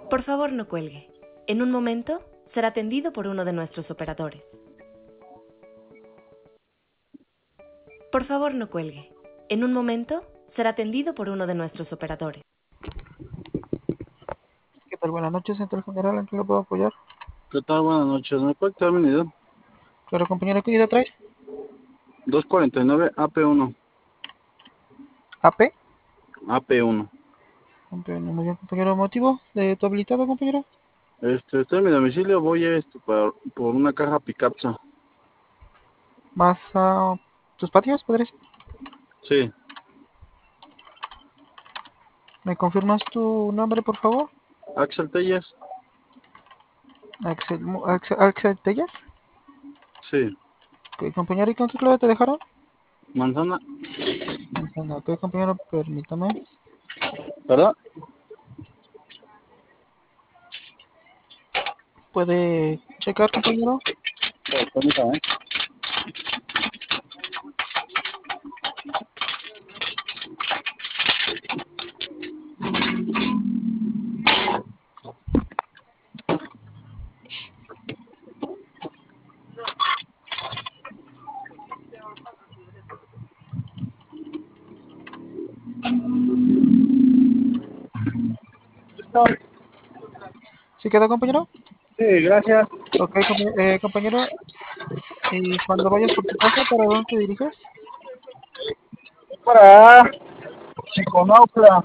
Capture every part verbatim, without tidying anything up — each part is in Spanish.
Por favor, no cuelgue. En un momento será atendido por uno de nuestros operadores. Por favor, no cuelgue. En un momento será atendido por uno de nuestros operadores. ¿Qué tal? Buenas noches, Central General, ¿en qué lo puedo apoyar? ¿Qué tal? Buenas noches. ¿Me puede dar mi unidad? Claro, compañero, ¿qué unidad trae? dos cuarenta y nueve A P uno. ¿A P? A P uno. Compañero, muy bien, compañero. ¿Motivo de tu habilitado, compañero? Este, estoy en mi domicilio, voy este, por, por una caja Picapsa. ¿Más a tus patios, podría ser? Sí, ¿Me confirmas tu nombre, por favor? Axel Telles. Axel, Mu- Axel, Axel Tellas. Sí, Ok, compañero, ¿y con qué clave te dejaron? manzana. Entiendo. Ok, compañero, permítame. ¿Verdad? ¿Puede checar, compañero? Sí, permítame. ¿Sí queda, compañero? Sí, gracias. Ok, compa- eh, compañero, ¿y cuando vayas por tu casa, para dónde te diriges? Para Chiconautla.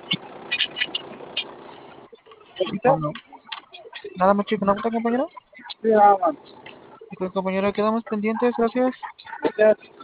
¿Repite? ¿O no? ¿Nada más chico, no, compañero? Sí, nada más. Ok, compañero, quedamos pendientes, gracias. Gracias.